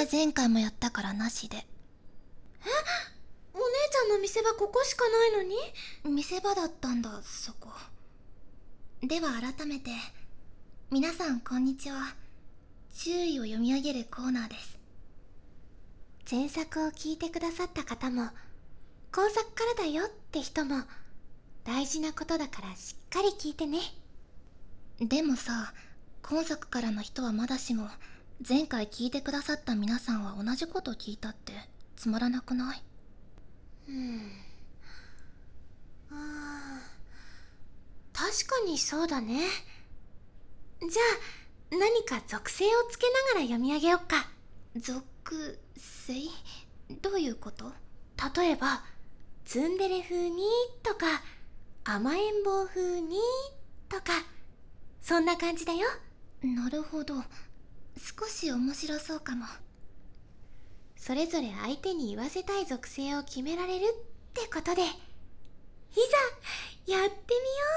は前回もやったからなしで。 お姉ちゃんの見せ場ここしかないのに？ 見せ場だったんだ、そこ。では改めて、皆さんこんにちは。注意を読み上げるコーナーです。 前作を聞いてくださった方も、今作からだよって人も、大事なことだからしっかり聞いてね。 でもさ、今作からの人はまだしも、前回聞いてくださった皆さんは同じこと聞いたってつまらなくない？ 確かにそうだね。じゃあ何か属性をつけながら読み上げよっか。 属性？どういうこと？ 例えばツンデレ風にとか甘えん坊風にとか、そんな感じだよ。 なるほど、少し面白そうかも。 それぞれ相手に言わせたい属性を決められるってことで、いざやって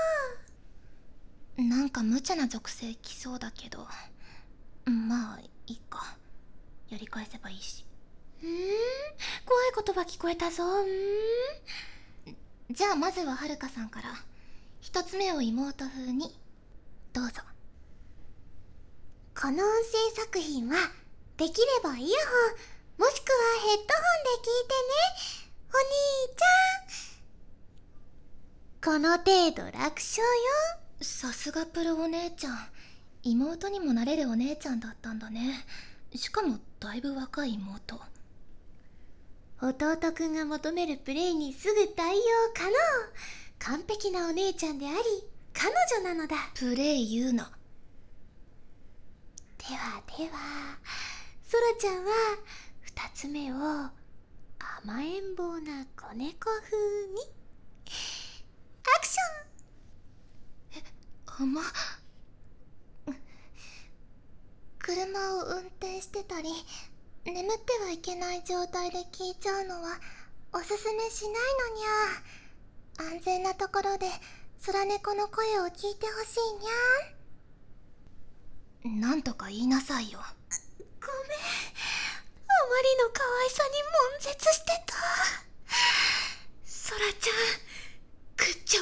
みよなんか無茶な属性来そうだけど、まあいいか。やり返せばいいし。 怖い言葉聞こえたぞ。 じゃあまずははるかさんから。一つ目を妹風にどうぞ。 この音声作品はできればイヤホンもしくはヘッドホンで聞いてね、お兄ちゃん。この程度楽勝よ。 さすがプロお姉ちゃん。妹にもなれるお姉ちゃんだったんだね。しかもだいぶ若い妹。 弟くんが求めるプレイにすぐ対応可能。完璧なお姉ちゃんであり彼女なのだ。 プレイ言うな。 ではソラちゃんは二つ目を甘えん坊な子猫風にアクション。 車を運転してたり眠ってはいけない状態で聞いちゃうのはおすすめしないのにゃ。安全なところで空猫の声を聞いてほしいにゃ。なんとか言いなさいよ。 ごめん、あまりの可愛さに悶絶してた。ソラちゃん、グッジョ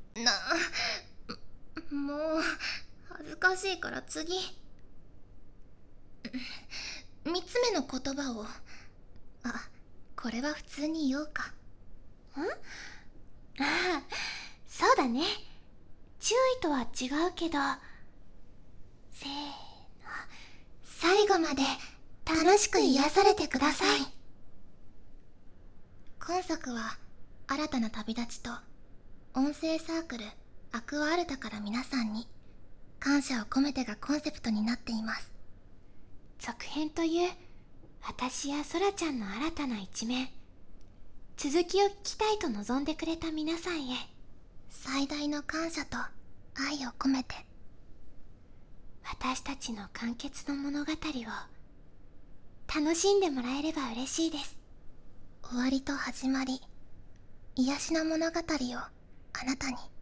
ブ。 もう恥ずかしいから次。三つ目の言葉を。これは普通に言おうか。 そうだね。注意とは違うけど、せーの。 最後まで楽しく癒されてください。今作は新たな旅立ちと音声サークルアクアアルタから皆さんに感謝を込めてがコンセプトになっています。 続編という私やソラちゃんの新たな一面、続きを聞きたいと望んでくれた皆さんへ最大の感謝と愛を込めて、 私たちの完結の物語を楽しんでもらえれば嬉しいです。 終わりと始まり、癒しの物語をあなたに。